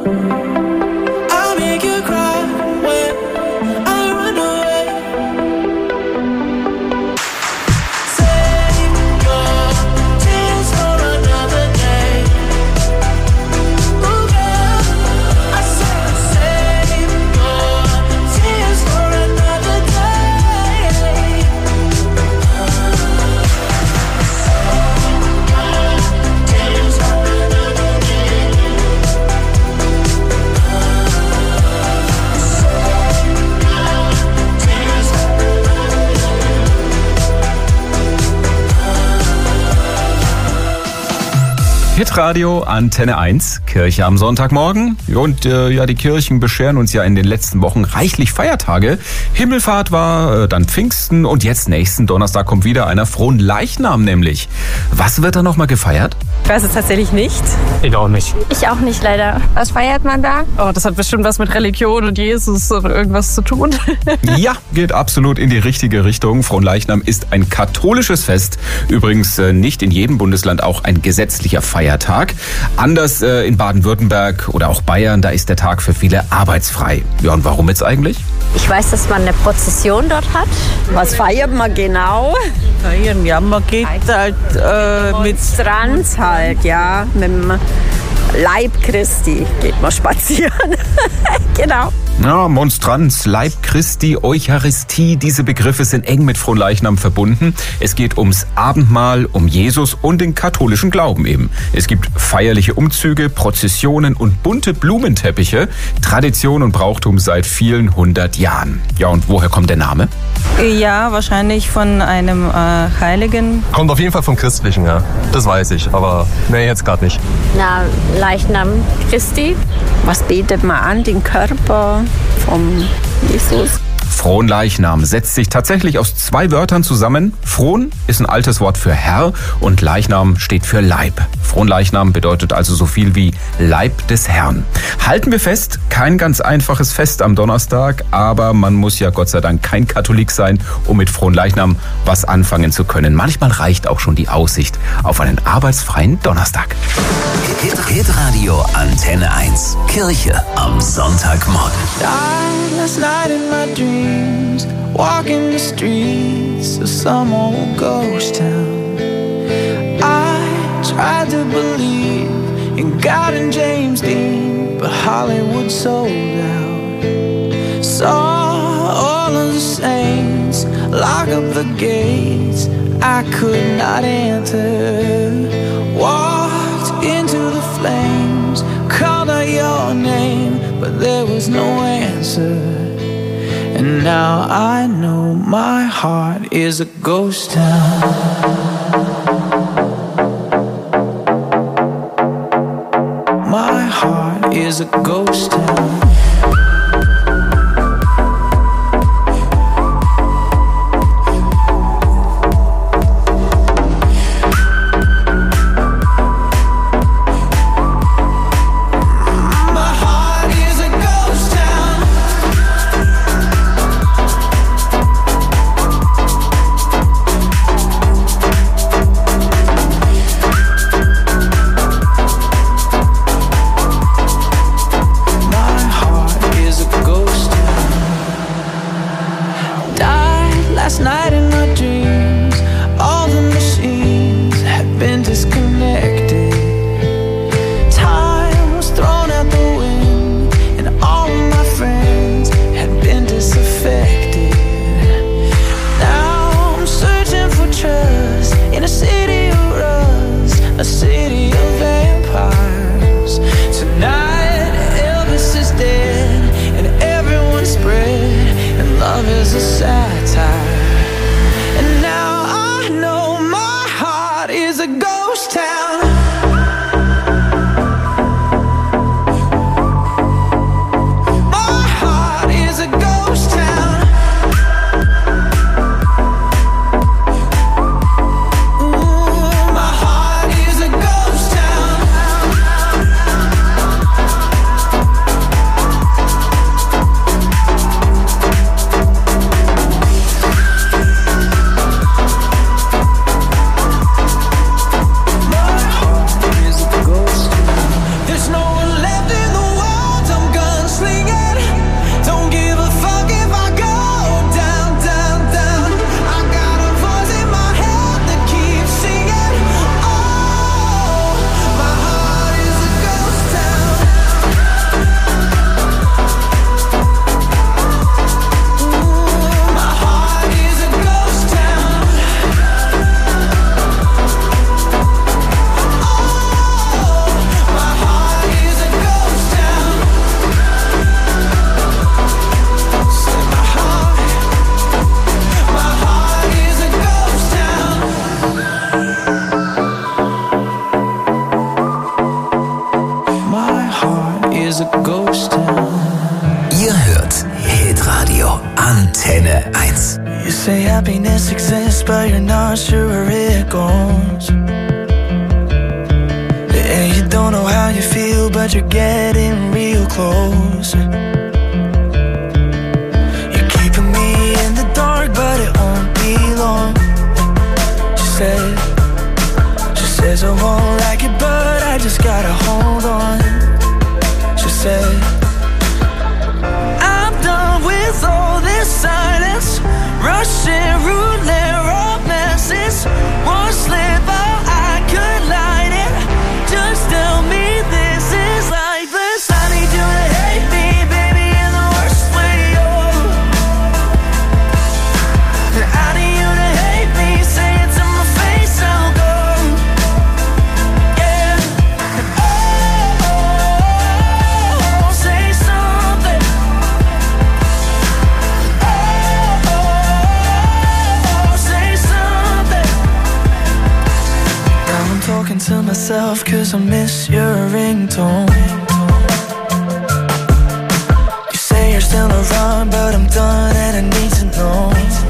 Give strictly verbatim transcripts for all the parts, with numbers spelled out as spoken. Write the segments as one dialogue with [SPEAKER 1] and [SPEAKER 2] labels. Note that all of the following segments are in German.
[SPEAKER 1] Hitradio Antenne eins, Kirche am Sonntagmorgen. Und äh, ja, die Kirchen bescheren uns ja in den letzten Wochen reichlich Feiertage. Himmelfahrt war, äh, dann Pfingsten und jetzt nächsten Donnerstag kommt wieder einer Fronleichnam nämlich. Was wird da nochmal gefeiert?
[SPEAKER 2] Ich weiß es tatsächlich nicht.
[SPEAKER 3] Ich auch nicht.
[SPEAKER 4] Ich auch nicht, leider.
[SPEAKER 5] Was feiert man da?
[SPEAKER 2] Oh, das hat bestimmt was mit Religion und Jesus oder irgendwas zu tun.
[SPEAKER 1] Ja, geht absolut in die richtige Richtung. Fronleichnam ist ein katholisches Fest. Übrigens äh, nicht in jedem Bundesland auch ein gesetzlicher Feiertag. Anders äh, in Baden-Württemberg oder auch Bayern, da ist der Tag für viele arbeitsfrei. Ja, und warum jetzt eigentlich?
[SPEAKER 4] Ich weiß, dass man eine Prozession dort hat.
[SPEAKER 5] Was feiert man genau?
[SPEAKER 2] Feiern, ja, man geht halt äh, mit
[SPEAKER 5] Strands halt, ja, mit dem Leib Christi geht man spazieren. Genau.
[SPEAKER 1] Ja, Monstranz, Leib Christi, Eucharistie, diese Begriffe sind eng mit Fronleichnam verbunden. Es geht ums Abendmahl, um Jesus und den katholischen Glauben eben. Es gibt feierliche Umzüge, Prozessionen und bunte Blumenteppiche. Tradition und Brauchtum seit vielen hundert Jahren. Ja, und woher kommt der Name?
[SPEAKER 2] Ja, wahrscheinlich von einem äh, Heiligen.
[SPEAKER 3] Kommt auf jeden Fall vom Christlichen, ja. Das weiß ich, aber nee, jetzt gerade nicht.
[SPEAKER 4] Na, Leichnam Christi.
[SPEAKER 5] Was betet man an? Den Körper vom Jesus?
[SPEAKER 1] Fronleichnam setzt sich tatsächlich aus zwei Wörtern zusammen. Fron ist ein altes Wort für Herr und Leichnam steht für Leib. Fronleichnam bedeutet also so viel wie Leib des Herrn. Halten wir fest, kein ganz einfaches Fest am Donnerstag, aber man muss ja Gott sei Dank kein Katholik sein, um mit Fronleichnam was anfangen zu können. Manchmal reicht auch schon die Aussicht auf einen arbeitsfreien Donnerstag.
[SPEAKER 6] Hitradio Antenne eins, Kirche am Sonntagmorgen.
[SPEAKER 7] Last night in my dreams, walking the streets of some old ghost town. I tried to believe in God and James Dean, but Hollywood sold out. Saw all of the saints lock up the gates I could not enter. Walked into the flames, called out your name, but there was no answer. And now I know my heart is a ghost town. My heart is a ghost town. Heart
[SPEAKER 6] Ihr hört Hitradio Antenne eins.
[SPEAKER 7] You say happiness exists, but you're not sure where it goes. And you don't know how you feel, but you're getting real close. You're keeping me in the dark, but it won't be long. She said, she says I won't like it, but I just gotta hold on. She said, I'm done with all this silence, Russian roulette romances. One slip out, I could light it. Just tell me this is lifeless. I need you to hate me, baby, in the worst way, oh. I need you to hate me, say it to my face, I'll go. Yeah. Oh, oh, oh, say something. Oh, oh, oh, say something. Now I'm talking to myself, cause I miss your ringtone. You say you're still around, but I'm done and I need to know.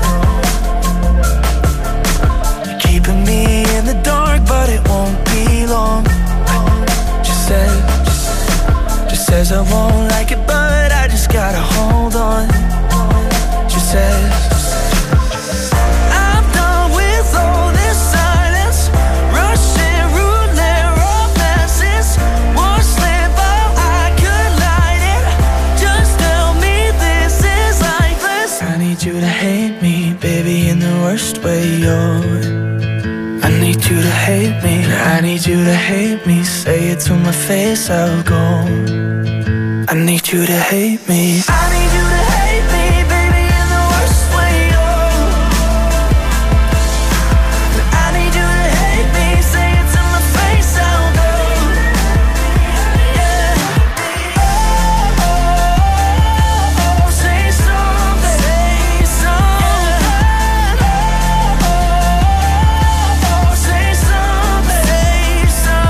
[SPEAKER 7] You're keeping me in the dark, but it won't be long. She said, she says I won't like it, but I just gotta hold on. She says, I'm done with all this silence, Russian roulette romances. One slip out, I could light it. Just tell me this is lifeless. I need you to hate me, baby, in the worst way, yo. I need you to hate me, I need you to hate me. Say it to my face, I'll go. I need you to hate me. I need you to hate me, baby, in the worst way, yo. I need you to hate me, say it to my face, I'll go. Yeah. Oh, oh, oh, say something, say something. Oh, oh, oh, say something, say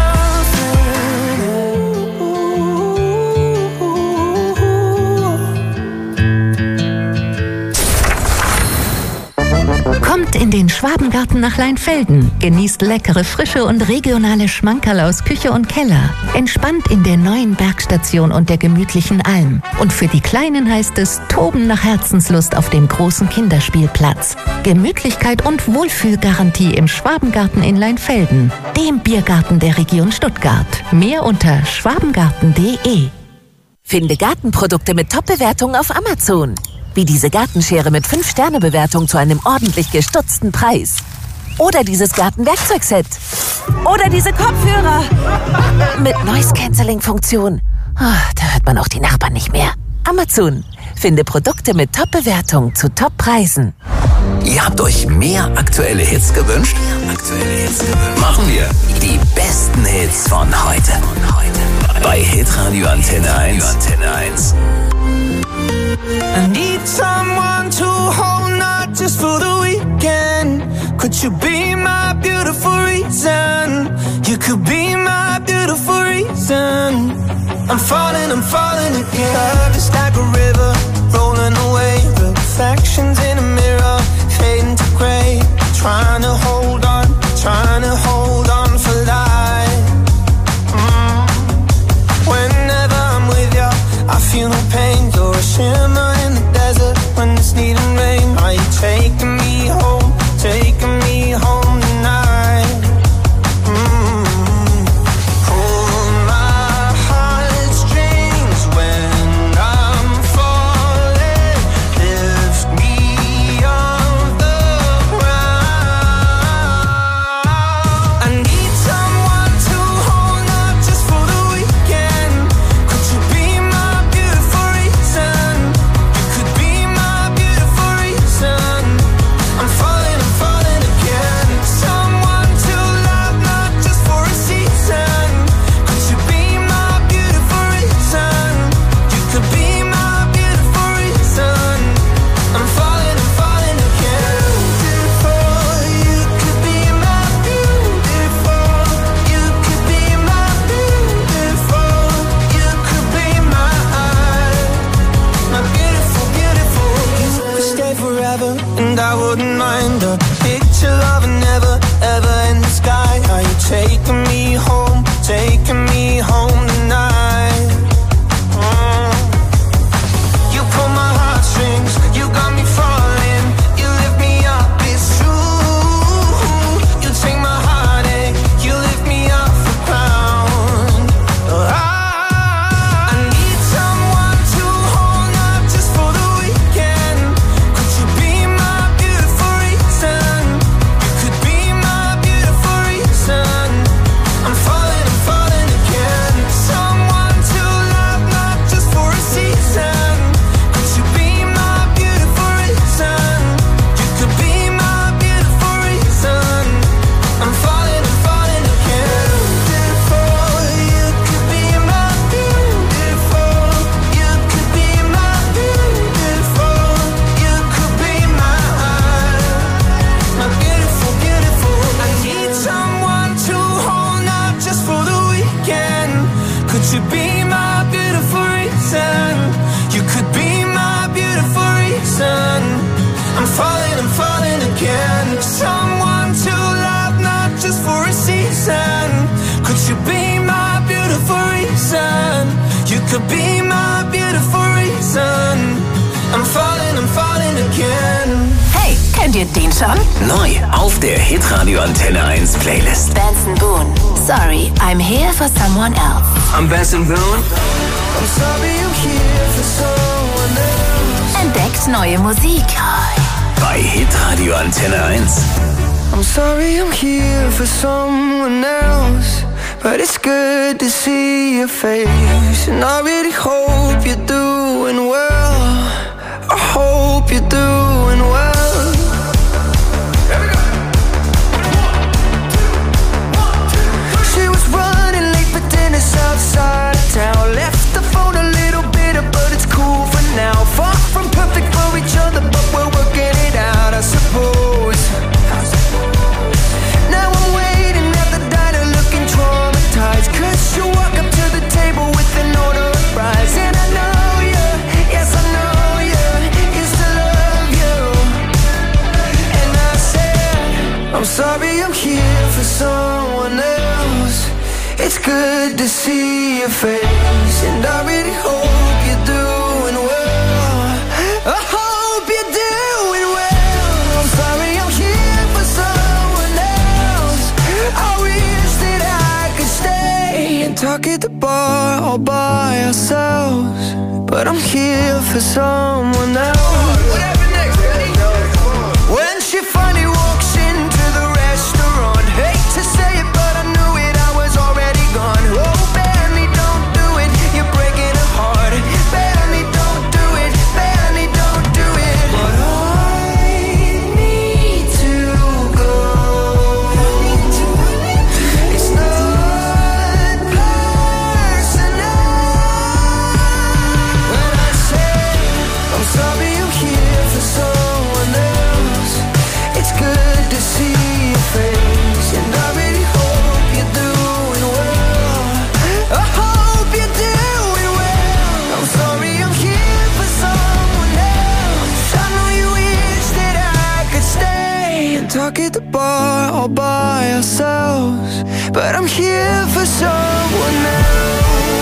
[SPEAKER 7] something.
[SPEAKER 8] Kommt in den Schwabengarten nach Leinfelden, genießt leckere Frische und regionale Schmankerl aus Küche und Keller. Entspannt in der neuen Bergstation und der gemütlichen Alm. Und für die Kleinen heißt es Toben nach Herzenslust auf dem großen Kinderspielplatz. Gemütlichkeit und Wohlfühlgarantie im Schwabengarten in Leinfelden, dem Biergarten der Region Stuttgart. Mehr unter schwabengarten punkt de.
[SPEAKER 9] Finde Gartenprodukte mit Top-Bewertungen auf Amazon. Wie diese Gartenschere mit fünf Sterne Bewertung zu einem ordentlich gestutzten Preis. Oder dieses Gartenwerkzeugset. Oder diese Kopfhörer mit Noise-Canceling-Funktion. Oh, da hört man auch die Nachbarn nicht mehr. Amazon. Finde Produkte mit Top-Bewertung zu Top-Preisen.
[SPEAKER 6] Ihr habt euch mehr aktuelle Hits gewünscht? Aktuelle Hits gewünscht. Machen wir die besten Hits von heute. Bei Hitradio Antenne eins.
[SPEAKER 7] I need someone to hold, not just for the weekend. Could you be my beautiful reason? You could be my beautiful reason. I'm falling, I'm falling again. Love is like a river, rolling away. Reflections in a mirror, fading to gray. Trying to hold on, trying to hold on for life. Mm. Whenever I'm with you, I feel no pain. You're a shimmer in the desert when it's needing rain. Are you taking me home, taking me home tonight? Mm. Pull my heartstrings when I'm falling. Lift me off the ground. I need someone to hold, not just for the weekend. Could you be my beautiful reason? You could be my beautiful reason. taking me home, taking me home tonight. Mm. You pull my heartstrings, you got me falling, you lift me up, it's true. You take my heartache, you lift me up a pound. I, I need someone to hold up just for the weekend. Could you be my beautiful reason? You could be my beautiful reason. I'm falling, I'm falling again. Someone to love, not just for a season. Could you be my beautiful reason? You could be my beautiful reason. I'm falling, I'm falling again. Beautiful, you could be my beautiful. You could be my beautiful. You could be my, my beautiful, beautiful. I need someone to hold up just for the weekend. Could you be my beautiful reason? You could be my beautiful reason. I'm falling, I'm falling again. Someone to love, not just for a season. Could you be my beautiful reason? You could be my beautiful reason. I'm falling, I'm falling again.
[SPEAKER 9] Hey, kennt ihr den schon?
[SPEAKER 6] Neu auf der Hitradio Antenne eins Playlist.
[SPEAKER 9] Benson Boone. Sorry, I'm here for someone else.
[SPEAKER 6] Am Benson Boone.
[SPEAKER 7] I'm sorry I'm here for someone else.
[SPEAKER 9] Entdeckt neue Musik.
[SPEAKER 6] Bei Hitradio Antenne eins.
[SPEAKER 7] I'm sorry I'm here for someone else, but it's good to see your face. And I really hope you're doing well. I hope you're doing well. She was running late for dinner outside of town. Left the phone a little bitter, but it's cool for now. Far from perfect for each other, but we're working it out, I suppose. Now I'm waiting at the diner looking traumatized, 'cause you walk up to the table with an order of fries. And I know you, yes I know you, used to love you. And I said, I'm sorry I'm here for someone else. It's good to see your face, and I really hope you're doing well. I hope you're doing well. I'm sorry I'm here for someone else. I wish that I could stay and talk at the bar all by ourselves, but I'm here for someone else. When she finally walks into the restaurant, hate to say it, but I knew it, I was already gone. Oh, Benny, don't do it, you're breaking her heart. Benny, don't do it, Benny, don't do it. But I need to go. It's not personal. When I say I'm sorry I'm here for someone else, it's good to see your face, and I really hope you're doing well. I hope you're doing well. I'm sorry I'm here for someone else. I know you wish that I could stay and talk at the bar all by ourselves, but I'm here for someone else.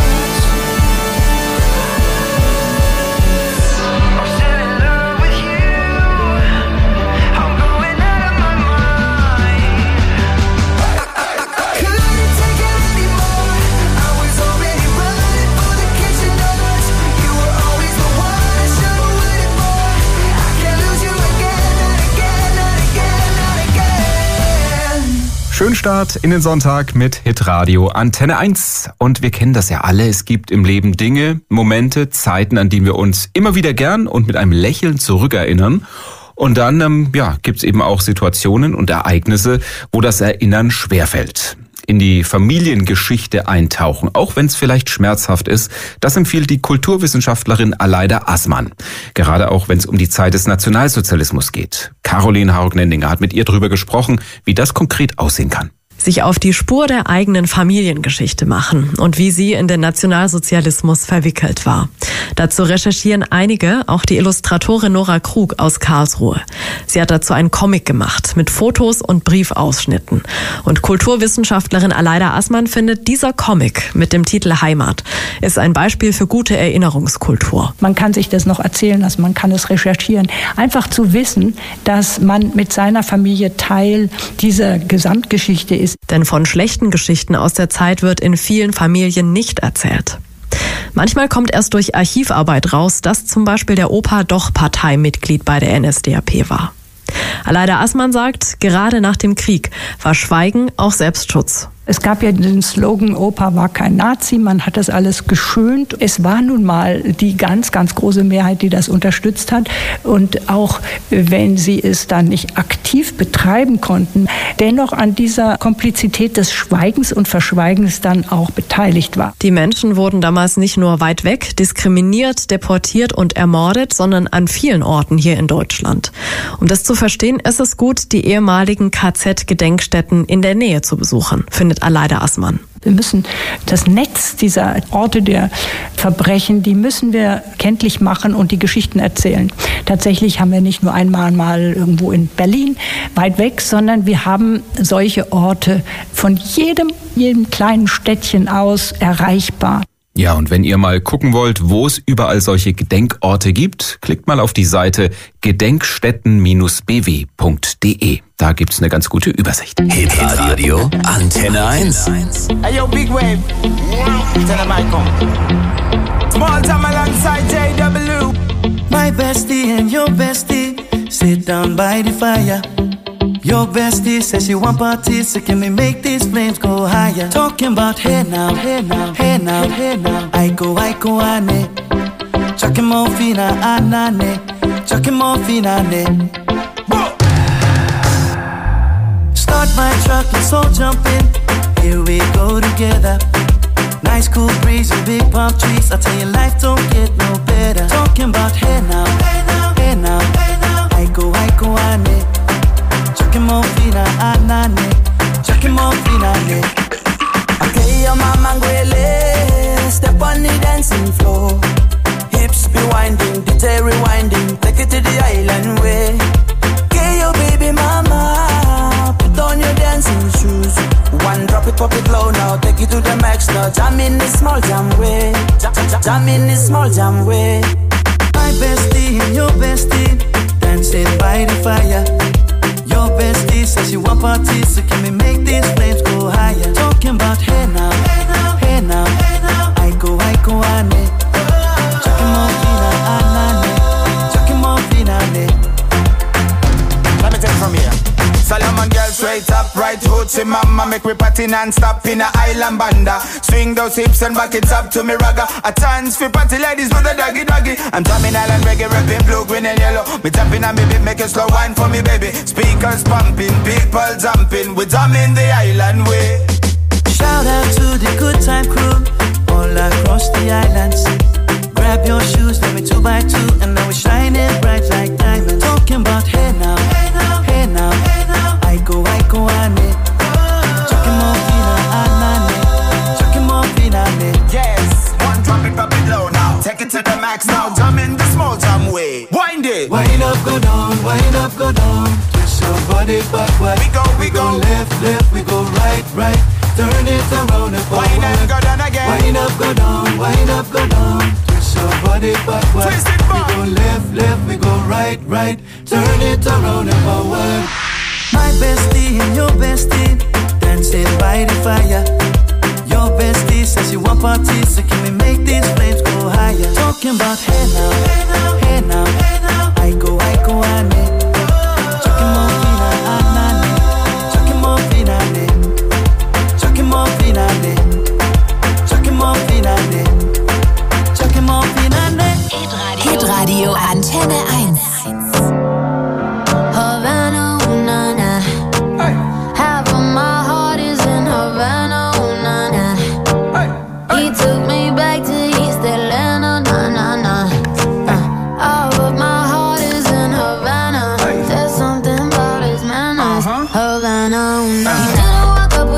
[SPEAKER 7] I'm still in love with you. I'm going out of my mind. I couldn't take it anymore. I was already running for the kitchen doors. You were always the one I should have waited for. I can't lose you again, not again, not again, not again.
[SPEAKER 1] Schönen Start in den Sonntag mit Hitradio Antenne eins. Und wir kennen das ja alle. Es gibt im Leben Dinge, Momente, Zeiten, an die wir uns immer wieder gern und mit einem Lächeln zurückerinnern. Und dann ähm, ja, gibt's eben auch Situationen und Ereignisse, wo das Erinnern schwerfällt. In die Familiengeschichte eintauchen, auch wenn es vielleicht schmerzhaft ist, das empfiehlt die Kulturwissenschaftlerin Aleida Assmann. Gerade auch, wenn es um die Zeit des Nationalsozialismus geht. Caroline Haug-Nendinger hat mit ihr darüber gesprochen, wie das konkret aussehen kann.
[SPEAKER 10] sich auf die Spur der eigenen Familiengeschichte machen und wie sie in den Nationalsozialismus verwickelt war. Dazu recherchieren einige, auch die Illustratorin Nora Krug aus Karlsruhe. Sie hat dazu einen Comic gemacht mit Fotos und Briefausschnitten. Und Kulturwissenschaftlerin Aleida Assmann findet, dieser Comic mit dem Titel Heimat ist ein Beispiel für gute Erinnerungskultur.
[SPEAKER 11] Man kann sich das noch erzählen lassen, man kann es recherchieren. Einfach zu wissen, dass man mit seiner Familie Teil dieser Gesamtgeschichte ist.
[SPEAKER 10] Denn von schlechten Geschichten aus der Zeit wird in vielen Familien nicht erzählt. Manchmal kommt erst durch Archivarbeit raus, dass zum Beispiel der Opa doch Parteimitglied bei der N S D A P war. Aleida Assmann sagt, gerade nach dem Krieg war Schweigen auch Selbstschutz.
[SPEAKER 11] Es gab ja den Slogan, Opa war kein Nazi, man hat das alles geschönt. Es war nun mal die ganz, ganz große Mehrheit, die das unterstützt hat. Und auch wenn sie es dann nicht aktiv betreiben konnten, dennoch an dieser Komplizität des Schweigens und Verschweigens dann auch beteiligt war.
[SPEAKER 10] Die Menschen wurden damals nicht nur weit weg diskriminiert, deportiert und ermordet, sondern an vielen Orten hier in Deutschland. Um das zu verstehen, ist es gut, die ehemaligen K Z-Gedenkstätten in der Nähe zu besuchen, findet Aleida Assmann.
[SPEAKER 11] Wir müssen das Netz dieser Orte der Verbrechen, die müssen wir kenntlich machen und die Geschichten erzählen. Tatsächlich haben wir nicht nur einmal mal irgendwo in Berlin weit weg, sondern wir haben solche Orte von jedem, jedem kleinen Städtchen aus erreichbar.
[SPEAKER 1] Ja, und wenn ihr mal gucken wollt, wo es überall solche Gedenkorte gibt, klickt mal auf die Seite gedenkstätten b w punkt d e. Da gibt's eine ganz gute Übersicht.
[SPEAKER 6] Hitradio Antenne eins.
[SPEAKER 7] Hey yo, Big Wave. Tell them I come. Small time alongside J W. My bestie and your bestie sit down by the fire. Your bestie says she want parties, so can we make these flames go higher? Talking about hey now, hey now, hey now, hey now. I go, I go, ane. Chucking more fina, anane. Chucking more fina, ane. Start my truck, let's all jump in. Here we go together. Nice cool breeze and big palm trees. I tell you, life don't get no better. Talking about hey now, hey now, hey now, hey now. I go, I go, ane. Chucking more fina, anane. Chucking more fina, ane. Okay, your mama ngwele. Step on the dancing floor. Hips be winding, detail rewinding. Take it to the island way. Okay, your baby mama. Put on your dancing shoes. One drop it, pop it low now. Take it to the max now. Jam in the small jam way. Jam, jam, jam in the small jam way. My bestie and your bestie dancing by the fire. Your bestie says she want parties, so can we make these flames go higher? Talking about hey now, hey now, hey now, hey now. I go, I go, ane. Chucking more fina, anane. Chucking more fina, ane. Let me take it from here. Solomon girl straight up, right hoochie mama. Make me party non-stop in a island banda. Swing those hips and back it up to me ragga. A chance for party ladies do the doggy doggy. I'm drumming island reggae, rapping blue, green and yellow. Me jumping on me beat, make a slow wine for me baby. Speakers pumping, people jumping. We drumming the island way. Shout out to the good time crew all across the islands. Grab your shoes, let me two by two, and now we shining bright like diamonds. Talking about hey now, hey now, hey now, hey now. I go, I go, ane. Chucking more fina, anane. Chucking more fina, ane. Yes, one drop it, drop it low now. Take it to the max now. Jump in the small jam way. Wind it. Wind up, go down, wind up, go down. Twist your body backward. We go, we, we go. go left, left, we go right, right. Turn it around and forward. Wind up, go down again. Wind up, go down, wind up, go down. Your body backward. Twist it back. We go left, left, we go right, right. Turn it around and forward. My bestie and your bestie dancing by the fire. Your bestie says she want parties, so can we make these flames go higher? Talking about hey now, hey now, hey now, hey now. I go, I go, ane. Chucking more fina, anane. Chucking more fina, ane. Chucking more fina, ane. Chucking more fina, ane.
[SPEAKER 9] Hitradio Antenne eins.
[SPEAKER 12] Havana, ooh, na, na. Half of my heart is in Havana, ooh, na, na. He took me back to East Atlanta, na, na, na. Uh, all of my heart is in Havana. There's something about his manners. Havana, ooh, na. He didn't walk up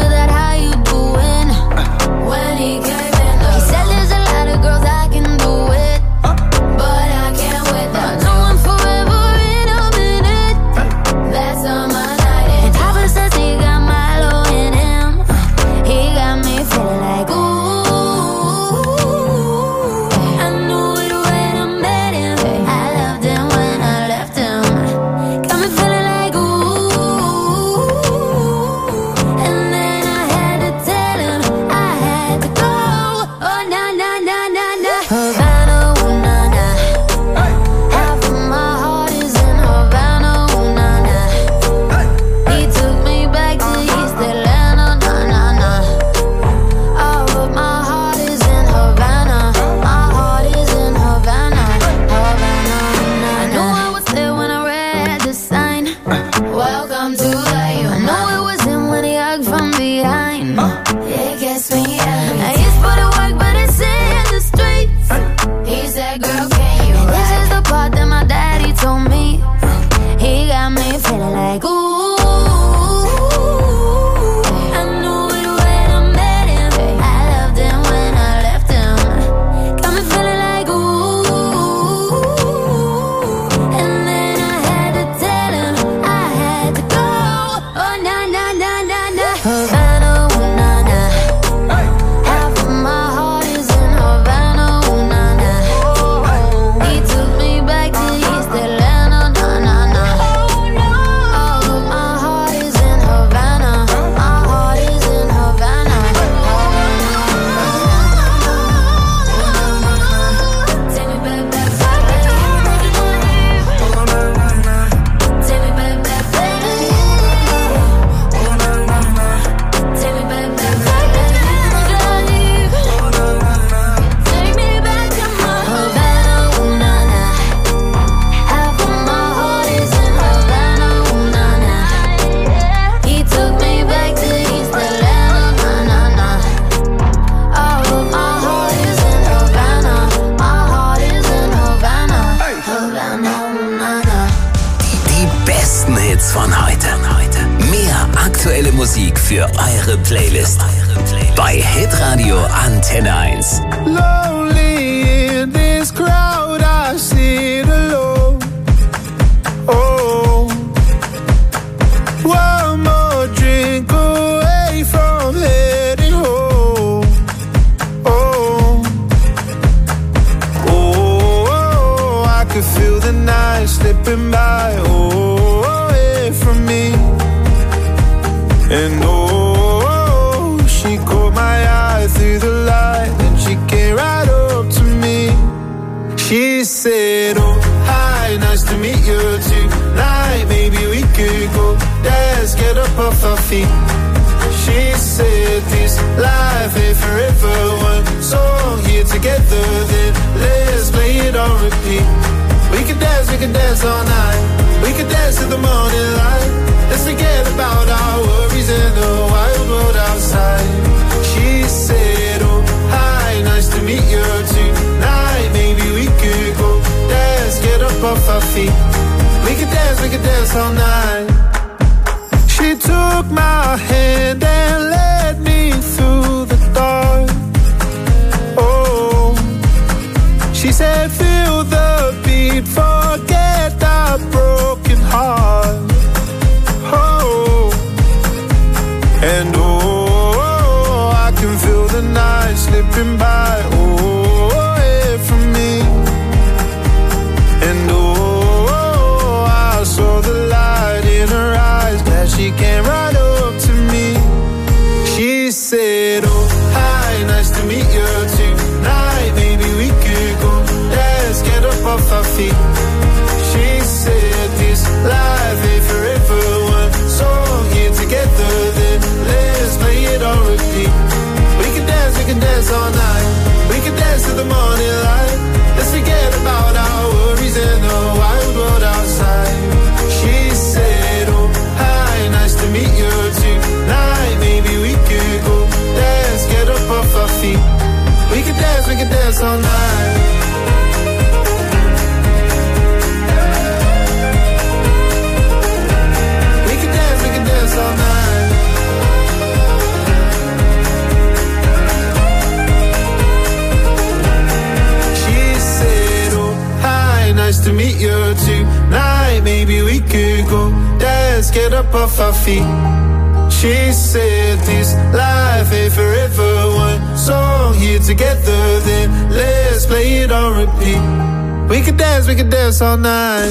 [SPEAKER 6] Musik für eure Playlist. Bei Hitradio Antenne eins.
[SPEAKER 7] Lonely in this crowd, I sit alone. Oh, one more drink away from heading home. Oh, oh, I could feel the night slipping by. Oh, away from me. And oh, she caught my eye through the light, and she came right up to me. She said, oh, hi, nice to meet you tonight. Maybe we could go dance, get up off our feet. She said, this life ain't forever. One song here together, then let's play it on repeat. We could dance, we could dance all night. We could dance to the morning light. Let's forget about our worries in the wild world outside. She said, oh, hi, nice to meet you tonight. Maybe we could go dance, get up off our feet. We could dance, we could dance all night. She took my hand and led me through the dark. Oh, she said, feel the beat, forget our broken heart. Oh, and oh, I can feel the night slipping by. Oh, away from me. And oh, I saw the light in her eyes, that she came right up to me. She said, oh, hi, nice to meet you tonight. Maybe we could go dance, get up off our feet. She said, this life ain't forever. One song here together, then let's play it on repeat. We can dance, we can dance all night. We can dance to the morning light. Let's forget about our worries in the wild world outside. She said, oh, hi, nice to meet you tonight. Maybe we could go dance, get up off our feet. We can dance, we can dance all night. All night. She said, oh, hi, nice to meet you tonight. Maybe we could go dance, get up off our feet. She said, this life ain't forever. One song here together, then let's play it on repeat. We could dance, we could dance all night.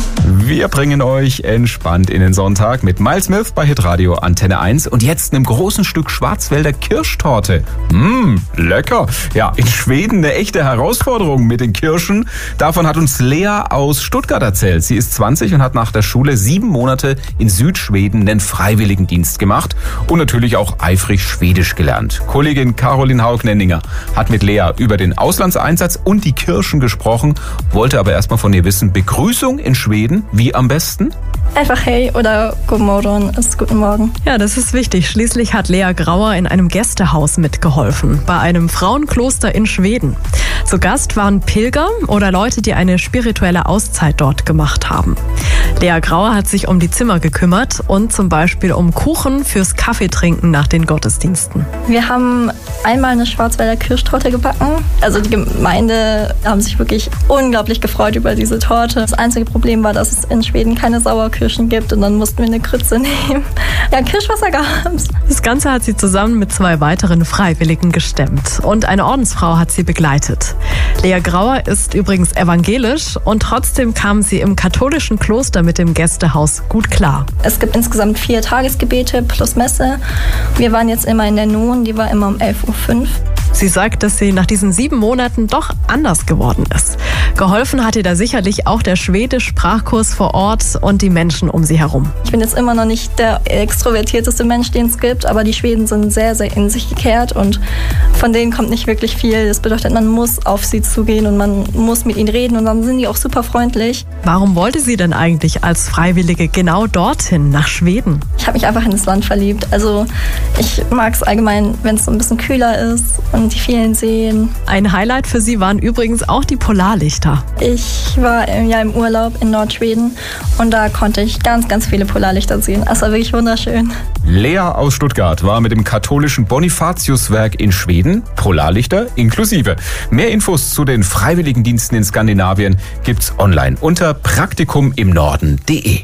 [SPEAKER 1] Wir bringen euch entspannt in den Sonntag mit Miles Smith bei Hitradio Antenne eins und jetzt einem großen Stück Schwarzwälder Kirschtorte. Mmm, lecker. Ja, in Schweden eine echte Herausforderung mit den Kirschen. Davon hat uns Lea aus Stuttgart erzählt. Sie ist zwanzig und hat nach der Schule sieben Monate in Südschweden den Freiwilligendienst gemacht und natürlich auch eifrig Schwedisch gelernt. Kollegin Caroline Haug-Nenninger hat mit Lea über den Auslandseinsatz und die Kirschen gesprochen, wollte aber erstmal von ihr wissen, Begrüßung in Schweden, wie am besten?
[SPEAKER 13] Einfach hey oder guten Morgen ist guten Morgen.
[SPEAKER 10] Ja, das ist wichtig. Schließlich hat Lea Grauer in einem Gästehaus mitgeholfen, bei einem Frauenkloster in Schweden. Zu Gast waren Pilger oder Leute, die eine spirituelle Auszeit dort gemacht haben. Lea Grauer hat sich um die Zimmer gekümmert und zum Beispiel um Kuchen fürs Kaffeetrinken nach den Gottesdiensten.
[SPEAKER 13] Wir haben einmal eine Schwarzwälder Kirschtorte gebacken. Also die Gemeinde haben sich wirklich unglaublich gefreut über diese Torte. Das einzige Problem war, dass es in Schweden keine Sauerkirschen gibt und dann mussten wir eine Krütze nehmen. Ja, Kirschwasser gab's.
[SPEAKER 10] Das Ganze hat sie zusammen mit zwei weiteren Freiwilligen gestemmt und eine Ordensfrau hat sie begleitet. Lea Grauer ist übrigens evangelisch und trotzdem kam sie im katholischen Kloster mit dem Gästehaus gut klar.
[SPEAKER 13] Es gibt insgesamt vier Tagesgebete plus Messe. Wir waren jetzt immer in der Nun, die war immer um elf Uhr fünf.
[SPEAKER 10] Sie sagt, dass sie nach diesen sieben Monaten doch anders geworden ist. Geholfen hat ihr da sicherlich auch der Schwedisch-Sprachkurs vor Ort und die Menschen um sie herum.
[SPEAKER 13] Ich bin jetzt immer noch nicht der extrovertierteste Mensch, den es gibt, aber die Schweden sind sehr, sehr in sich gekehrt und von denen kommt nicht wirklich viel. Das bedeutet, man muss auf sie zugehen und man muss mit ihnen reden und dann sind die auch super freundlich.
[SPEAKER 10] Warum wollte sie denn eigentlich als Freiwillige genau dorthin, nach Schweden?
[SPEAKER 13] Ich habe mich einfach in das Land verliebt. Also ich mag es allgemein, wenn es so ein bisschen kühler ist und die vielen Seen.
[SPEAKER 10] Ein Highlight für sie waren übrigens auch die Polarlichter.
[SPEAKER 13] Ich war ja im Urlaub in Nordschweden und da konnte ich ganz, ganz viele Polarlichter sehen. Das war wirklich wunderschön.
[SPEAKER 1] Lea aus Stuttgart war mit dem katholischen Bonifatiuswerk in Schweden, Polarlichter inklusive. Mehr Infos zu den Freiwilligendiensten in Skandinavien gibt's online unter praktikum im Norden punkt de.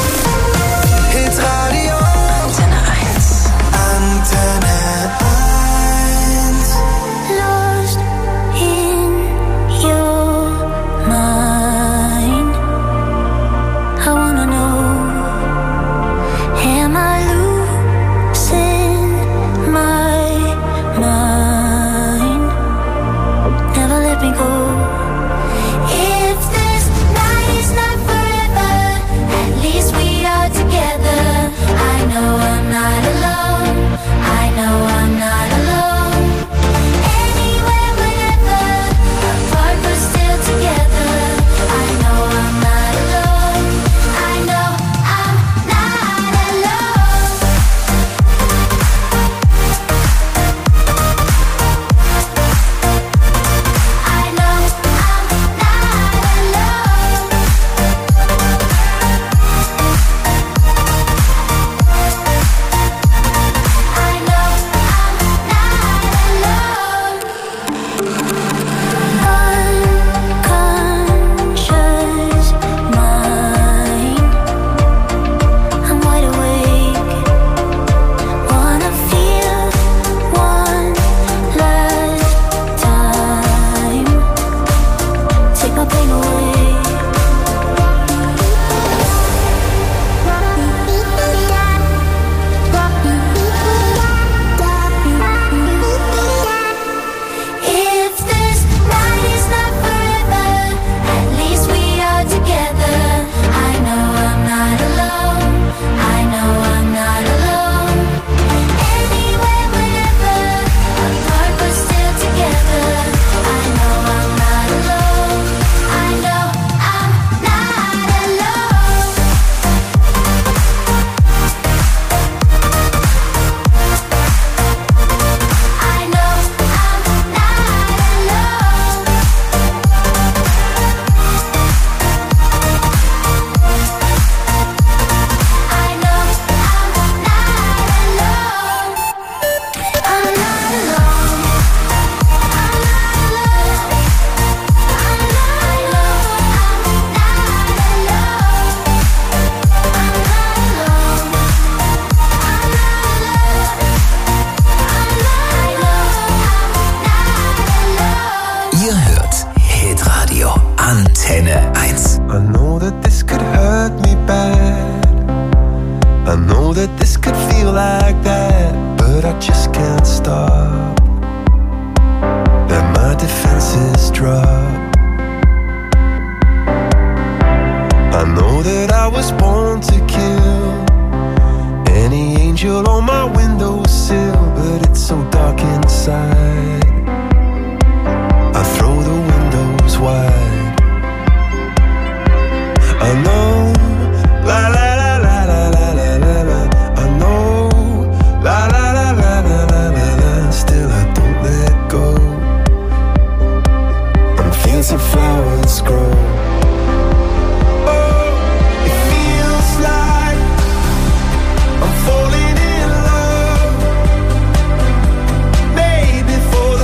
[SPEAKER 6] Antenne eins.
[SPEAKER 14] I know that this could hurt me bad. I know that this could feel like that, but I just can't stop. Let my defenses drop. I know that I was born to kill any angel on my windowsill, but it's so dark inside. I throw the windows wide. I know, la la la la la la la la la. I know, la la la la la la la la. Still I don't let go. I'm feeling flowers grow. Oh, it feels like I'm falling in love. Maybe for the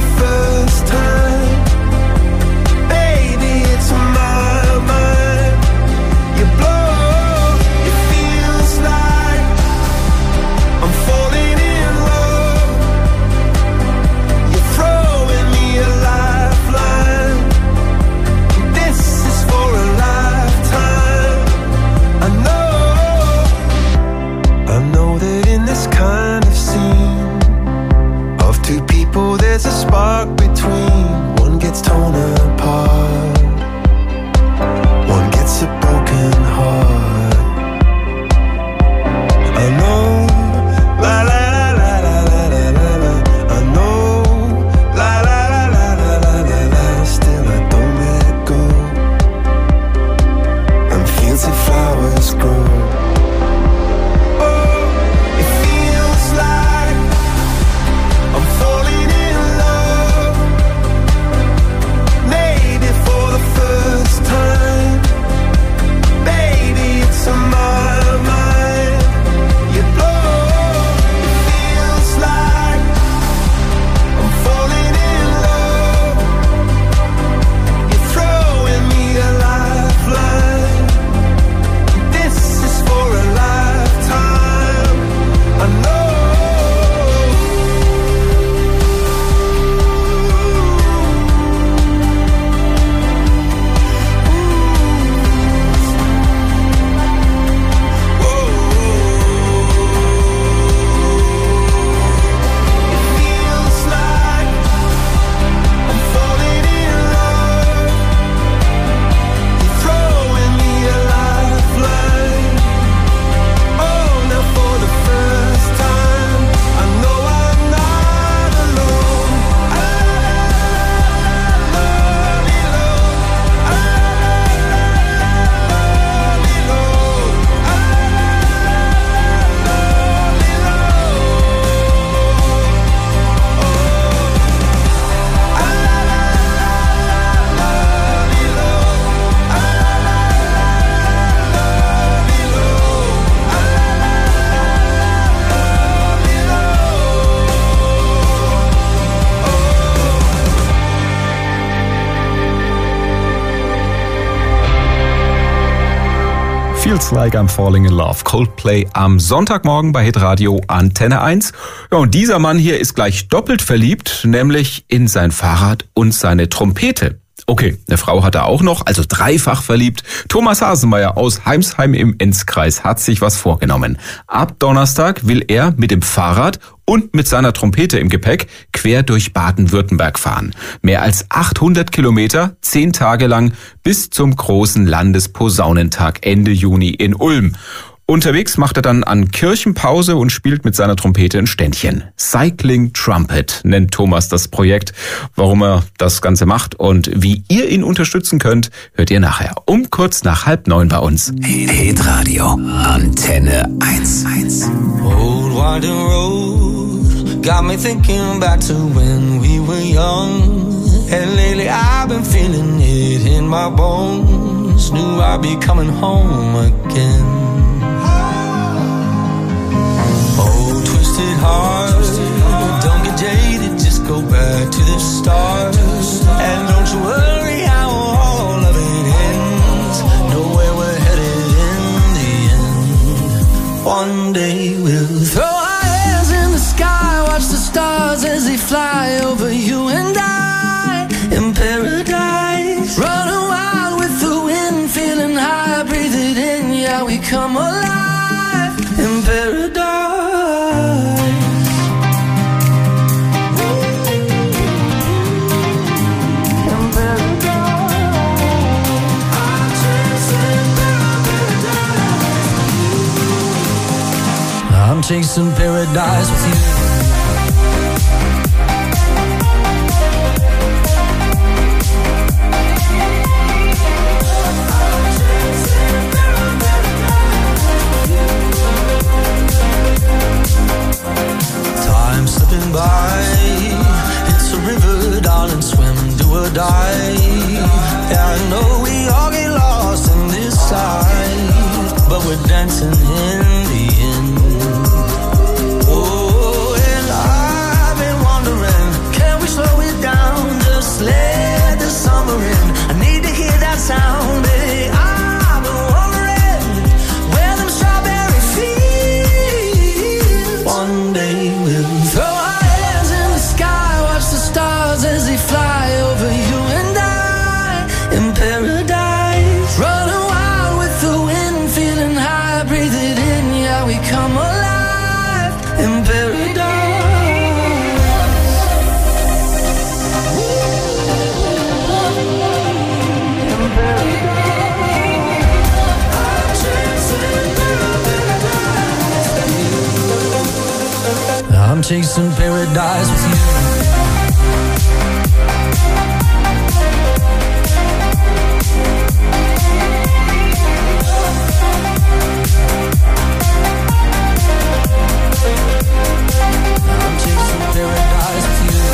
[SPEAKER 1] Feels Like I'm Falling in Love. Coldplay am Sonntagmorgen bei Hitradio Antenne eins. Ja, und dieser Mann hier ist gleich doppelt verliebt, nämlich in sein Fahrrad und seine Trompete. Okay, eine Frau hat er auch noch, also dreifach verliebt. Thomas Haselmeier aus Heimsheim im Enzkreis hat sich was vorgenommen. Ab Donnerstag will er mit dem Fahrrad und mit seiner Trompete im Gepäck quer durch Baden-Württemberg fahren. Mehr als achthundert Kilometer, zehn Tage lang, bis zum großen Landesposaunentag Ende Juni in Ulm. Unterwegs macht er dann an Kirchenpause und spielt mit seiner Trompete ein Ständchen. Cycling Trumpet nennt Thomas das Projekt. Warum er das Ganze macht und wie ihr ihn unterstützen könnt, hört ihr nachher um kurz nach halb neun bei uns.
[SPEAKER 6] Hitradio Antenne eins.
[SPEAKER 7] Old winding road got me thinking back to when we were young. And lately I've been feeling it in my bones. Knew I'd be coming home again. Oh, twisted heart, don't get jaded, just go back to the start. And don't you worry how all of it ends. Know where we're headed in the end. One day we'll throw our hands in the sky, watch the stars as they fly over you and I. In paradise, running wild with the wind, feeling high, breathe it in, yeah, we come alive. In paradise. I'm chasing paradise with you. Time slipping by, it's a river, darling, swim, do or die. Yeah, I know we all get lost in this life, but we're dancing in the end. Oh, and I've been wondering, can we slow it down, just let the summer in. I need to hear that sound, baby. I've been wondering where them strawberry fields. One day we'll throw our hands in the sky, watch the stars as they fly over you and I. In paradise, running wild with the wind, feeling high, breathe it in, yeah, we come alive. In paradise. I'm chasing paradise with you. I'm chasing paradise with you.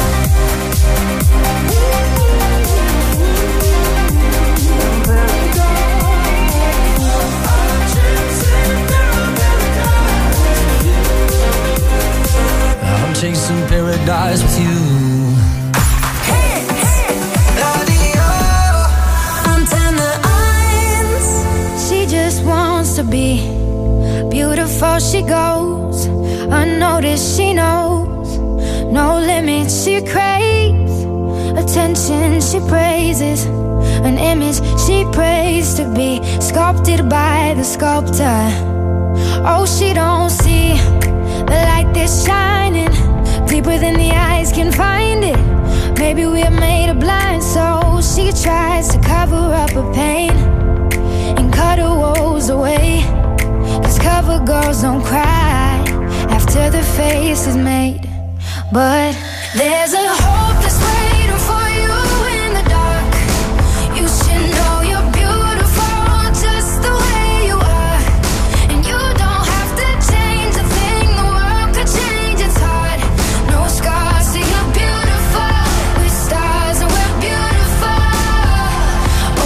[SPEAKER 7] I'm chasing paradise with you.
[SPEAKER 12] Hey, hey, radio. Antenne eins. She just wants to be beautiful. She goes unnoticed. She knows no limits. She craves attention. She praises an image she prays to be sculpted by the sculptor. Oh, she don't see the light that's shining deeper than the eyes can find it. Maybe we're made of blind, so she tries to cover up her pain and cut her woes away. Cause cover girls don't cry after the face is made. But there's a hope that's waiting for you in the dark. You should know you're beautiful just the way you are. And you don't have to change a thing, the world could change its heart. No scars, so you're beautiful. We're stars and we're beautiful. Oh,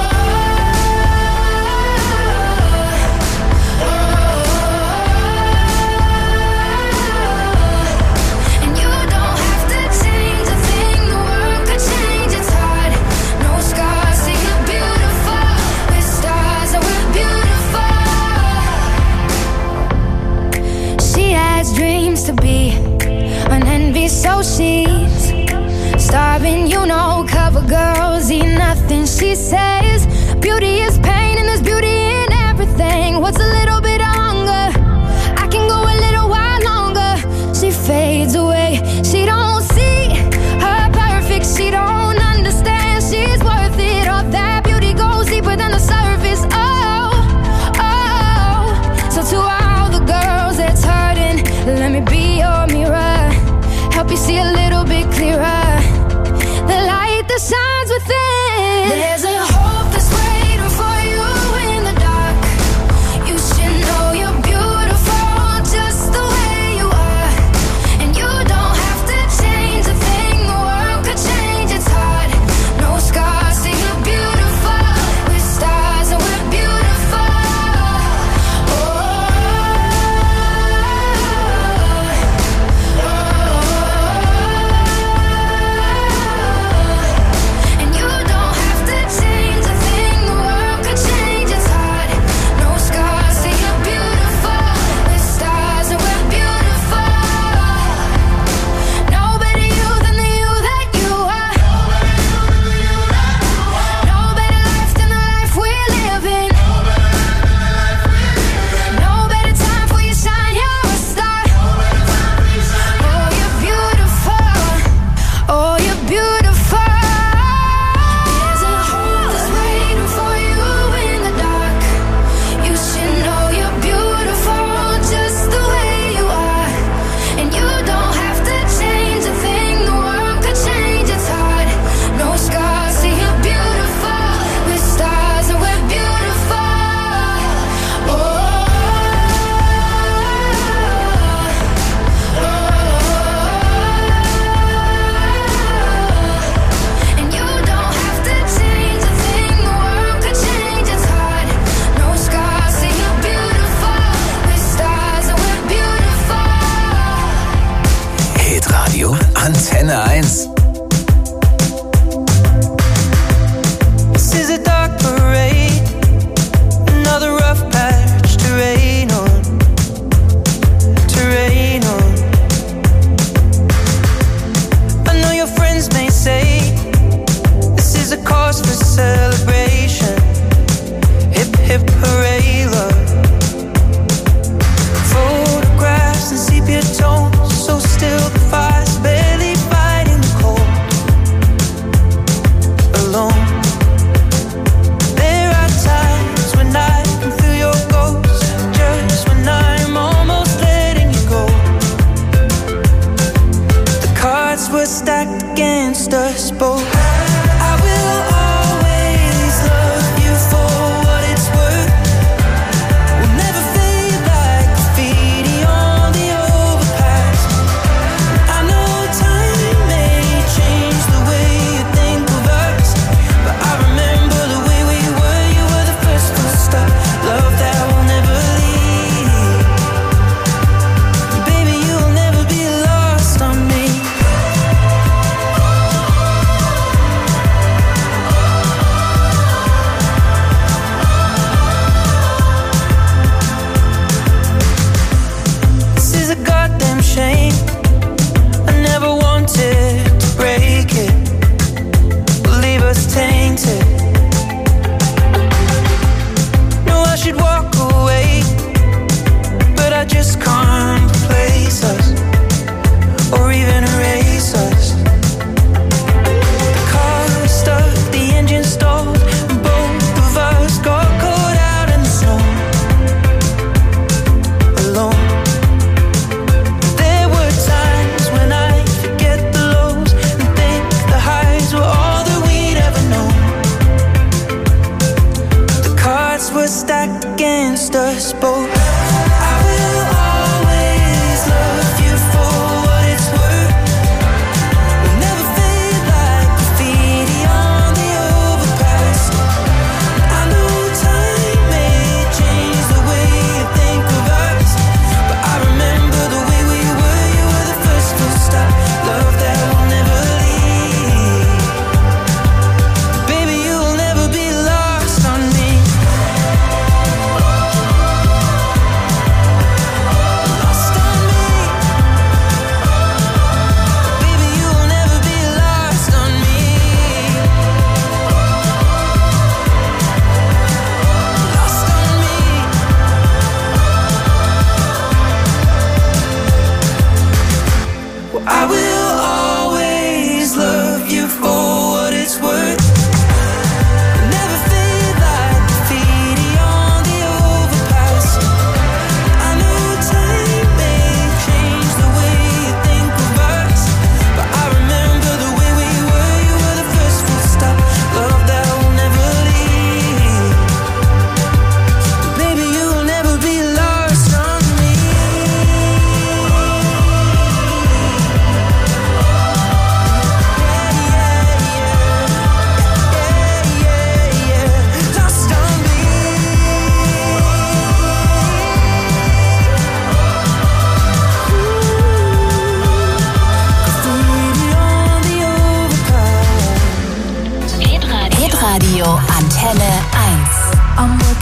[SPEAKER 12] oh, oh. And you don't have to change a window sheets. Starving, you know, cover girls eat nothing. She says beauty is pain and there's beauty in everything. What's a little bit of hunger? I can go a little while longer. She fades away. She don't see her perfect. She don't understand she's worth it. All that beauty goes deeper than the surface. Oh, oh. So to all the girls that's hurting, let me be your mirror. Help you see a little bit clearer. The light that shines within. There's a hope that's waiting for you in the dark. You should know you're beautiful just the way you are. And you don't have to change a thing. The world could change, it's hard. No scars, see you're beautiful. We're stars and we're beautiful. Oh, oh, oh. And you don't have to change a thing. The world could change, it's hard. No scars, see you're beautiful. We're stars and we're beautiful. No better you than the you that you are. No better life than the life we're living. No better time for you shine, you're a star. Oh, you're beautiful. Oh, you're beautiful. There's a hope that's waiting for you in the dark. You should know you're beautiful just the way you are. And you don't have to change a thing. The world could change, it's hard. No scars, see you're beautiful. We're stars and we're beautiful. Oh, oh, oh. And you don't have to change a thing. The world could change, it's hard. No scars, see you're beautiful. We're stars and we're beautiful.
[SPEAKER 6] Hitradio Antenne eins.
[SPEAKER 7] This is a dark parade, another rough patch to rain on, to rain on. I know your friends may say this is a cause for celebration. Hip hip hooray, love. Photographs and sepia tones, so still the fire's barely fighting the cold. Alone. There are times when I can feel your ghost, just when I'm almost letting you go. The cards were stacked against us both. I will always love you for what it's worth. We'll never fade like graffiti on the overpass. I know time may change the way you think of us, but I remember the way we were. You were the first to start. Love that will never leave. Baby, you'll never be lost on me. This is a goddamn shame. I never wanted to break it, leave us tainted. No, I should walk away, but I just can't replace us or even erase us. The car stuck, the engine stalled, and both of us got caught out in the snow. Alone. There were times when I forget the lows and think the highs were all that we'd ever known. The cards were stacked against us both. I will always love you for what it's worth. We'll never fade like graffiti on the overpass. I know time may change the way you think of us, but I remember the way we were. You were the first to start. Love that will never leave. Baby, you'll never be lost on me.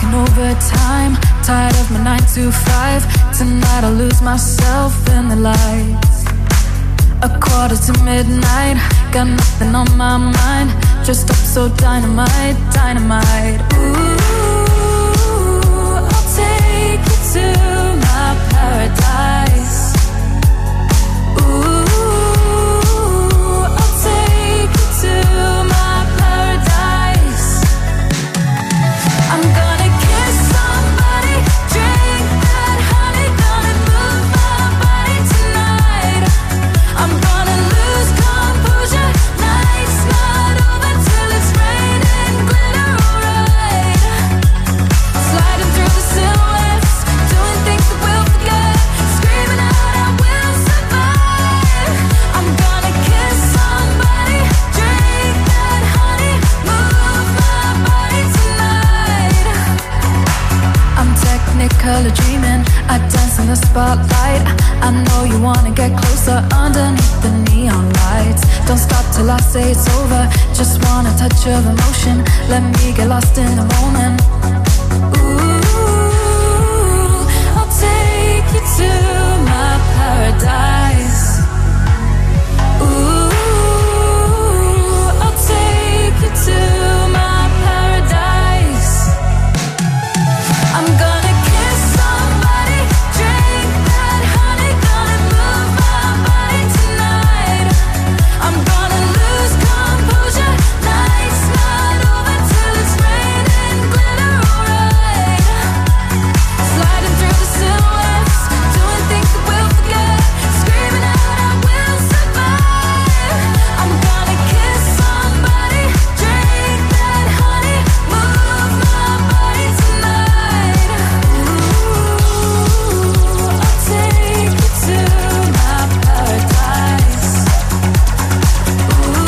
[SPEAKER 15] working overtime, tired of my nine to five. Tonight I'll lose myself in the lights. A quarter to midnight, got nothing on my mind. Dressed up so dynamite, dynamite. Ooh, I'll take you to my paradise. Ooh, I'll take you to my paradise. I'm gonna kiss somebody, drink that honey, gonna move my body tonight. I'm gonna lose composure, night's not over till it's raining glitter, alright. Sliding through the silhouettes, doing things that we'll forget, screaming out I will survive. I'm gonna kiss somebody, drink that honey, move my body tonight. I'm technicolor dreaming, I dance in the spotlight. I know you wanna get closer underneath the neon lights. Don't stop till I say it's over, just want a touch of emotion. Let me get lost in the moment. Ooh, I'll take you to my paradise. Ooh, I'll take you to my paradise. I'm gonna kiss somebody, drink that honey, gonna move my body tonight. I'm gonna lose composure, night's not over till it's raining glitter, alright. Sliding through the silhouettes, doing things that we'll forget, screaming out I will survive. I'm gonna kiss somebody, drink that honey, move my body tonight. Ooh, I'll take you to my paradise. Ooh,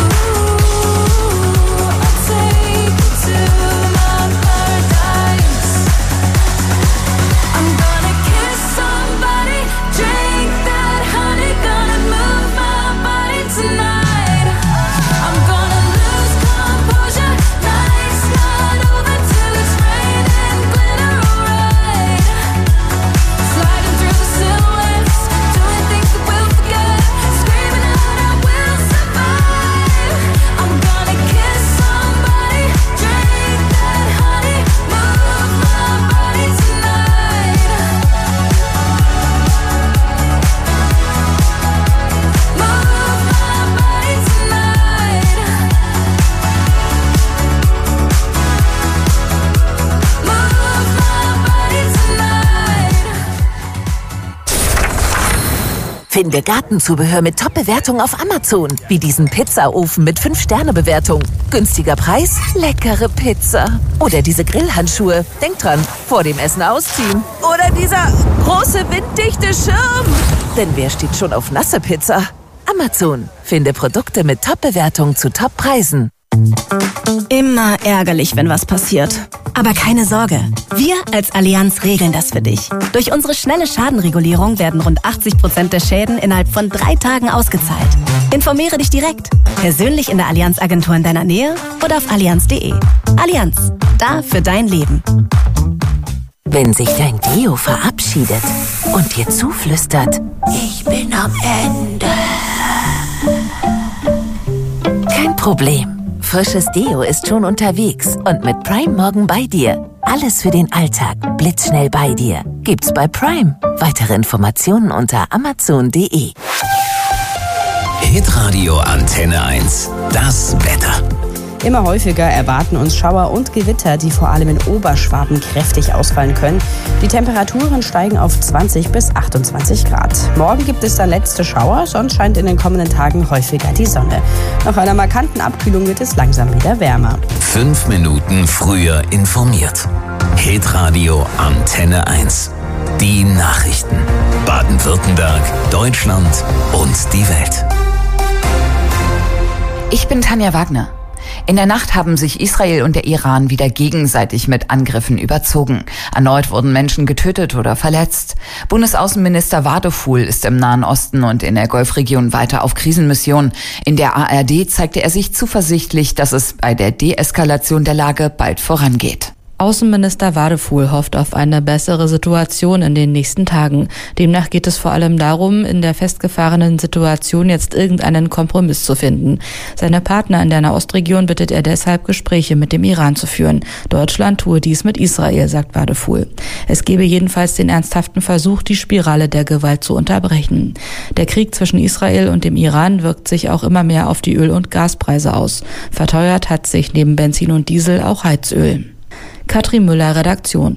[SPEAKER 15] I'll take you to my paradise. I'm gonna kiss somebody, drink that honey, gonna move my body tonight. I'm gonna lose composure, night's not over till it's raining glitter, alright. Sliding through the silhouettes, doing things that we'll forget, screaming out I will survive. I'm gonna kiss somebody, drink that honey, move my body tonight. Move my body tonight. Move my body tonight.
[SPEAKER 9] Finde Gartenzubehör mit Top-Bewertung auf Amazon. Wie diesen Pizzaofen mit fünf Sterne Bewertung. Günstiger Preis, leckere Pizza. Oder diese Grillhandschuhe. Denk dran, vor dem Essen ausziehen. Oder dieser große winddichte Schirm. Denn wer steht schon auf nasse Pizza? Amazon. Finde Produkte mit Top-Bewertung zu Top-Preisen.
[SPEAKER 16] Immer ärgerlich, wenn was passiert. Aber keine Sorge, wir als Allianz regeln das für dich. Durch unsere schnelle Schadenregulierung werden rund achtzig Prozent der Schäden innerhalb von drei Tagen ausgezahlt. Informiere dich direkt, persönlich in der Allianz-Agentur in deiner Nähe oder auf allianz punkt de. Allianz, da für dein Leben.
[SPEAKER 9] Wenn sich dein Deo verabschiedet und dir zuflüstert, ich bin am Ende. Kein Problem. Frisches Deo ist schon unterwegs und mit Prime morgen bei dir. Alles für den Alltag, blitzschnell bei dir. Gibt's bei Prime. Weitere Informationen unter amazon punkt de.
[SPEAKER 6] Hitradio Antenne eins. Das Wetter.
[SPEAKER 17] Immer häufiger erwarten uns Schauer und Gewitter, die vor allem in Oberschwaben kräftig ausfallen können. Die Temperaturen steigen auf zwanzig bis achtundzwanzig Grad. Morgen gibt es dann letzte Schauer, sonst scheint in den kommenden Tagen häufiger die Sonne. Nach einer markanten Abkühlung wird es langsam wieder wärmer.
[SPEAKER 6] Fünf Minuten früher informiert. Hitradio Antenne eins. Die Nachrichten. Baden-Württemberg, Deutschland und die Welt.
[SPEAKER 18] Ich bin Tanja Wagner. In der Nacht haben sich Israel und der Iran wieder gegenseitig mit Angriffen überzogen. Erneut wurden Menschen getötet oder verletzt. Bundesaußenminister Wadefuhl ist im Nahen Osten und in der Golfregion weiter auf Krisenmission. In der A R D zeigte er sich zuversichtlich, dass es bei der Deeskalation der Lage bald vorangeht.
[SPEAKER 19] Außenminister Wadefuhl hofft auf eine bessere Situation in den nächsten Tagen. Demnach geht es vor allem darum, in der festgefahrenen Situation jetzt irgendeinen Kompromiss zu finden. Seine Partner in der Nahostregion bittet er deshalb, Gespräche mit dem Iran zu führen. Deutschland tue dies mit Israel, sagt Wadefuhl. Es gebe jedenfalls den ernsthaften Versuch, die Spirale der Gewalt zu unterbrechen. Der Krieg zwischen Israel und dem Iran wirkt sich auch immer mehr auf die Öl- und Gaspreise aus. Verteuert hat sich neben Benzin und Diesel auch Heizöl. Katrin Müller, Redaktion.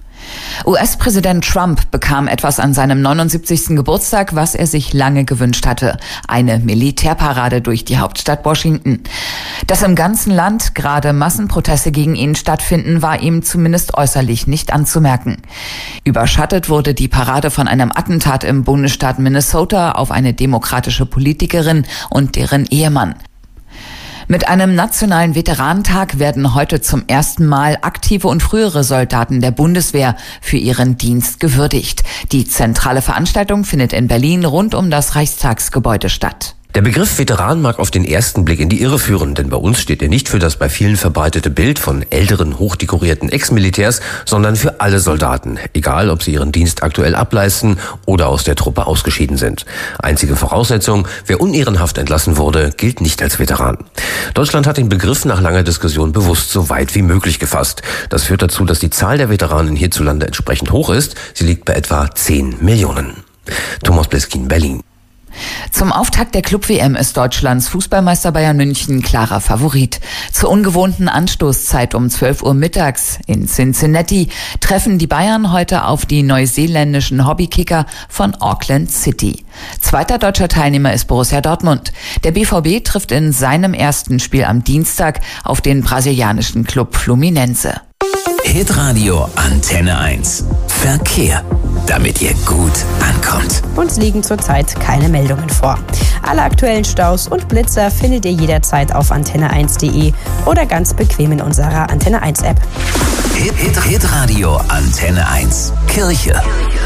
[SPEAKER 18] U S-Präsident Trump bekam etwas an seinem neunundsiebzigsten Geburtstag, was er sich lange gewünscht hatte. Eine Militärparade durch die Hauptstadt Washington. Dass im ganzen Land gerade Massenproteste gegen ihn stattfinden, war ihm zumindest äußerlich nicht anzumerken. Überschattet wurde die Parade von einem Attentat im Bundesstaat Minnesota auf eine demokratische Politikerin und deren Ehemann. Mit einem nationalen Veteranentag werden heute zum ersten Mal aktive und frühere Soldaten der Bundeswehr für ihren Dienst gewürdigt. Die zentrale Veranstaltung findet in Berlin rund um das Reichstagsgebäude statt.
[SPEAKER 20] Der Begriff Veteran mag auf den ersten Blick in die Irre führen, denn bei uns steht er nicht für das bei vielen verbreitete Bild von älteren, hochdekorierten Ex-Militärs, sondern für alle Soldaten, egal ob sie ihren Dienst aktuell ableisten oder aus der Truppe ausgeschieden sind. Einzige Voraussetzung, wer unehrenhaft entlassen wurde, gilt nicht als Veteran. Deutschland hat den Begriff nach langer Diskussion bewusst so weit wie möglich gefasst. Das führt dazu, dass die Zahl der Veteranen hierzulande entsprechend hoch ist. Sie liegt bei etwa zehn Millionen. Thomas Bliskin, Berlin.
[SPEAKER 18] Zum Auftakt der Club-W M ist Deutschlands Fußballmeister Bayern München klarer Favorit. Zur ungewohnten Anstoßzeit um zwölf Uhr mittags in Cincinnati treffen die Bayern heute auf die neuseeländischen Hobbykicker von Auckland City. Zweiter deutscher Teilnehmer ist Borussia Dortmund. Der B V B trifft in seinem ersten Spiel am Dienstag auf den brasilianischen Club Fluminense.
[SPEAKER 6] Hitradio Antenne eins. Verkehr, damit ihr gut ankommt.
[SPEAKER 17] Uns liegen zurzeit keine Meldungen vor. Alle aktuellen Staus und Blitzer findet ihr jederzeit auf antenne eins punkt de oder ganz bequem in unserer Antenne eins App.
[SPEAKER 6] Hit, Hit, Hitradio Antenne eins. Kirche.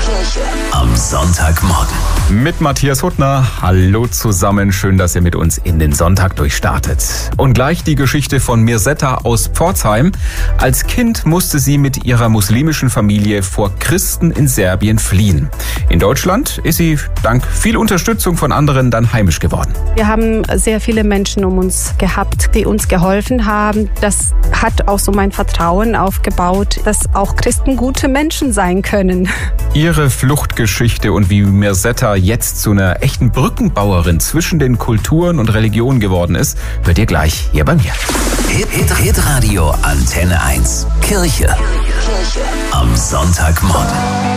[SPEAKER 6] Am Sonntagmorgen.
[SPEAKER 1] Mit Matthias Huttner. Hallo zusammen. Schön, dass ihr mit uns in den Sonntag durchstartet. Und gleich die Geschichte von Mirsetta aus Pforzheim. Als Kind musste sie mit ihrer muslimischen Familie vor Christen in Serbien fliehen. In Deutschland ist sie dank viel Unterstützung von anderen dann heimisch geworden.
[SPEAKER 21] Wir haben sehr viele Menschen um uns gehabt, die uns geholfen haben. Das hat auch so mein Vertrauen aufgebaut, dass auch Christen gute Menschen sein können.
[SPEAKER 1] Ihre Fluchtgeschichte und wie Mirsetta jetzt zu einer echten Brückenbauerin zwischen den Kulturen und Religionen geworden ist, hört ihr gleich hier bei mir.
[SPEAKER 6] Hit, Hit, Hitradio Antenne eins. Kirche. Am Sonntagmorgen.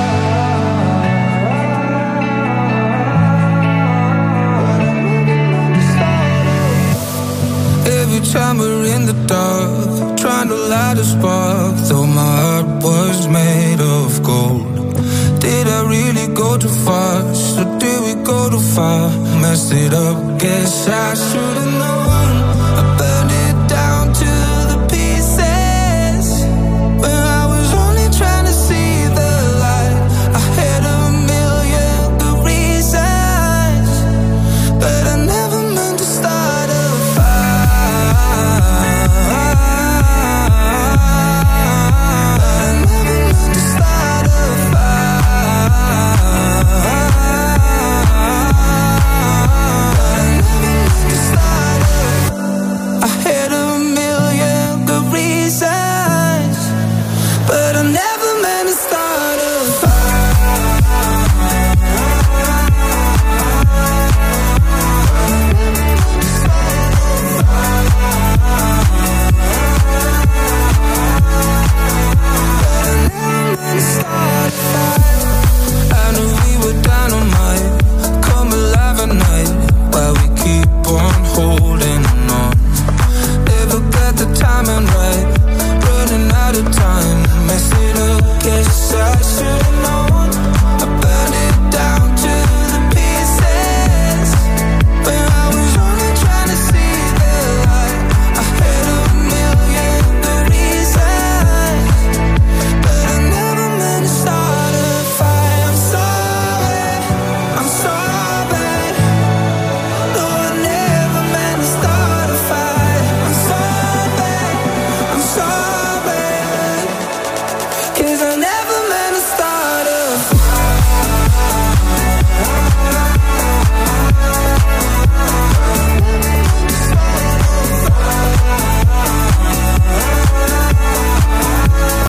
[SPEAKER 7] Every time we're in the dark, trying to light a spark, though my heart was made of gold. Did I really go too fast, or did we go too far? Messed it up, guess I should've known. I burned it down to the pieces, when I was only trying to see the light. I had a million good reasons, but I never meant to start a I had a million good reasons, but I never